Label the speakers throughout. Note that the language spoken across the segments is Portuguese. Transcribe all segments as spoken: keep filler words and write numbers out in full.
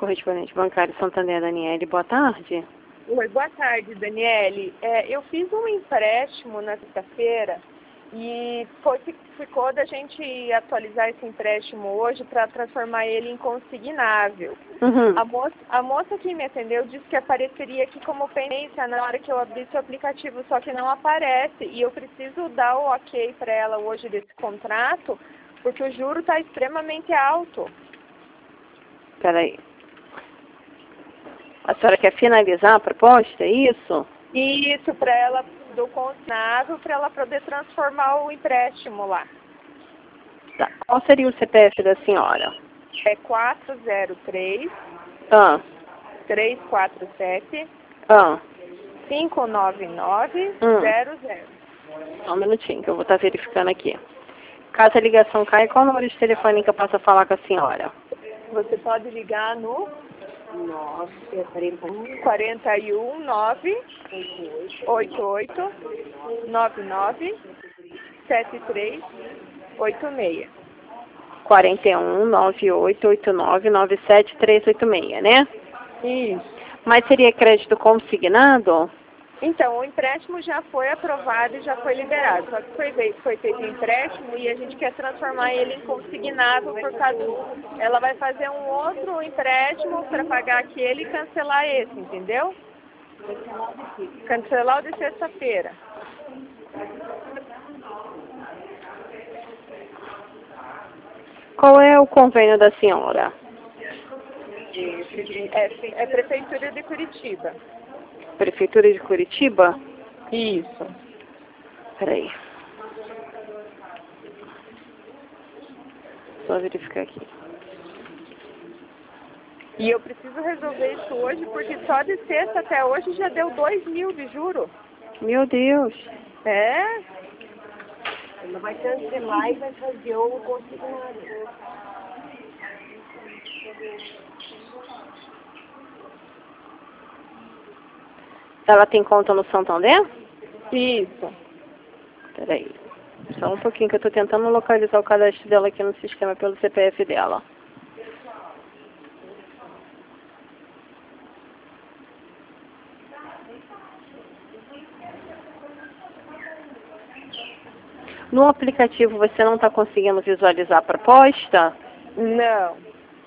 Speaker 1: correspondente bancário Santander, Daniele, boa tarde.
Speaker 2: Oi, boa tarde, Daniele. É, eu fiz um empréstimo na sexta-feira e foi, ficou da gente atualizar esse empréstimo hoje para transformar ele em consignável.
Speaker 1: Uhum.
Speaker 2: A, moça, a moça que me atendeu disse que apareceria aqui como pendência na hora que eu abrisse o aplicativo, só que não aparece. E eu preciso dar o ok para ela hoje desse contrato, porque o juro está extremamente alto.
Speaker 1: Peraí. A senhora quer finalizar a proposta, é isso?
Speaker 2: Isso, para ela, do consignável, para ela poder transformar o empréstimo lá.
Speaker 1: Tá. Qual seria o C P F da senhora?
Speaker 2: É quatro zero três,
Speaker 1: Ah,
Speaker 2: três quatro sete,
Speaker 1: ah,
Speaker 2: cinco nove nove,
Speaker 1: hum.
Speaker 2: zero zero.
Speaker 1: Só um minutinho que eu vou estar verificando aqui. Caso a ligação caia, qual o número de telefone que eu possa falar com a senhora?
Speaker 2: Você pode ligar no quarenta e um, nove, oito oito, nove nove, sete três oito seis.
Speaker 1: quarenta e um, nove oito oito nove, nove sete três oito seis, né?
Speaker 2: Isso.
Speaker 1: Mas seria crédito consignado?
Speaker 2: Então, o empréstimo já foi aprovado e já foi liberado. Só que foi, foi feito o empréstimo e a gente quer transformar ele em consignável por causa... Ela vai fazer um outro empréstimo para pagar aquele e cancelar esse, entendeu? Cancelar o de sexta-feira.
Speaker 1: Qual é o convênio da senhora?
Speaker 2: É, é Prefeitura de Curitiba.
Speaker 1: Prefeitura de Curitiba?
Speaker 2: Isso.
Speaker 1: Peraí. Só verificar aqui.
Speaker 2: E eu preciso resolver isso hoje, porque só de sexta até hoje já deu dois mil de juro.
Speaker 1: Meu Deus.
Speaker 2: É?
Speaker 3: Ela vai cancelar e vai fazer o consignado.
Speaker 1: Ela tem conta no Santander?
Speaker 2: Isso.
Speaker 1: Peraí. Só um pouquinho que eu tô tentando localizar o cadastro dela aqui no sistema pelo C P F dela. No aplicativo você não está conseguindo visualizar a proposta?
Speaker 2: Não.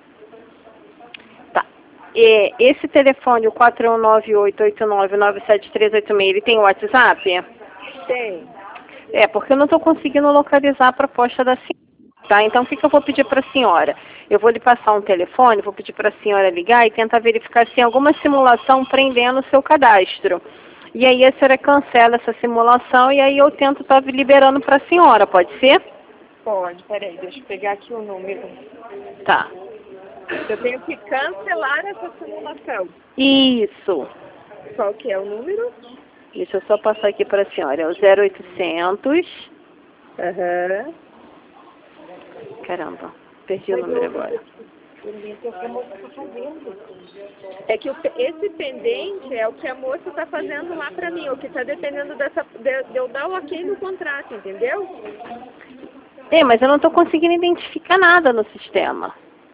Speaker 1: Tá. E esse telefone, o quatro um nove oito oito nove nove sete três oito seis, ele tem o WhatsApp?
Speaker 2: Tem.
Speaker 1: É, porque eu não estou conseguindo localizar a proposta da senhora. Tá? Então, o que, que eu vou pedir para a senhora? Eu vou lhe passar um telefone, vou pedir para a senhora ligar e tentar verificar se tem alguma simulação prendendo o seu cadastro. E aí a senhora cancela essa simulação e aí eu tento estar liberando para a senhora, pode ser?
Speaker 2: Pode, peraí, deixa eu pegar aqui o número.
Speaker 1: Tá.
Speaker 2: Eu tenho que cancelar essa simulação.
Speaker 1: Isso.
Speaker 2: Qual que é o número?
Speaker 1: Deixa eu só passar aqui para a senhora. É o zero oitocentos.
Speaker 2: Aham.
Speaker 1: Caramba, perdi o número agora.
Speaker 2: É que o, esse pendente é o que a moça está fazendo lá para mim, o que está dependendo dessa, de, de eu dar o ok no contrato, entendeu?
Speaker 1: É, mas eu não estou conseguindo identificar nada no sistema.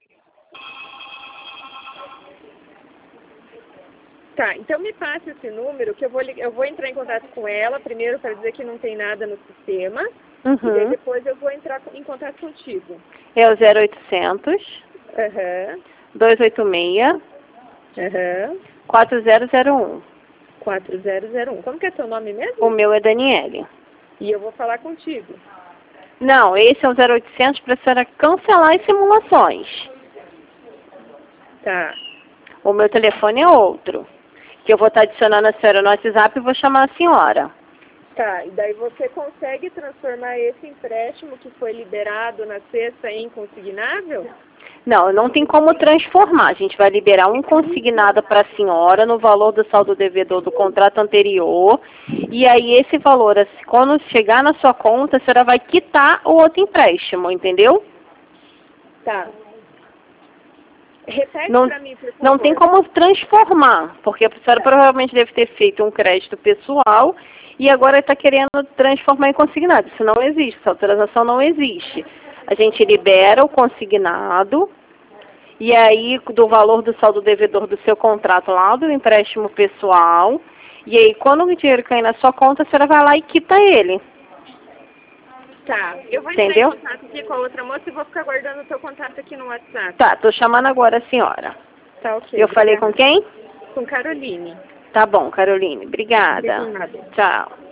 Speaker 2: Tá, então me passe esse número que eu vou, eu vou entrar em contato com ela, primeiro para dizer que não tem nada no sistema,
Speaker 1: Uhum.
Speaker 2: e daí depois eu vou entrar em contato contigo.
Speaker 1: É o zero oitocentos,
Speaker 2: Aham,
Speaker 1: dois oito seis,
Speaker 2: aham,
Speaker 1: quatro zero zero um.
Speaker 2: quatro zero zero um. Como que é seu nome mesmo?
Speaker 1: O meu é Daniele.
Speaker 2: E eu vou falar contigo.
Speaker 1: Não, esse é o zero oitocentos para a senhora cancelar as simulações.
Speaker 2: Tá.
Speaker 1: O meu telefone é outro, que eu vou estar adicionando a senhora no WhatsApp e vou chamar a senhora.
Speaker 2: Tá, e daí você consegue transformar esse empréstimo que foi liberado na sexta em consignável?
Speaker 1: Não, não tem como transformar. A gente vai liberar um consignado para a senhora no valor do saldo devedor do contrato anterior. E aí esse valor, quando chegar na sua conta, a senhora vai quitar o outro empréstimo, entendeu?
Speaker 2: Tá. Repete
Speaker 1: Não,
Speaker 2: para mim, por favor.
Speaker 1: não tem como transformar, porque a senhora provavelmente deve ter feito um crédito pessoal e agora está querendo transformar em consignado. Isso não existe, essa autorização não existe. A gente libera o consignado E aí, do valor do saldo devedor do seu contrato lá, do empréstimo pessoal. E aí, quando o dinheiro cair na sua conta, a senhora vai lá e quita ele.
Speaker 2: Tá, eu vou
Speaker 1: Entendeu?
Speaker 2: entrar em contato aqui com a outra moça e vou ficar guardando o teu contato aqui no WhatsApp.
Speaker 1: Tá, tô chamando agora a senhora.
Speaker 2: Tá, ok.
Speaker 1: Eu falei com quem?
Speaker 2: Com Caroline.
Speaker 1: Tá bom, Caroline. Obrigada.
Speaker 2: Obrigada.
Speaker 1: Tchau.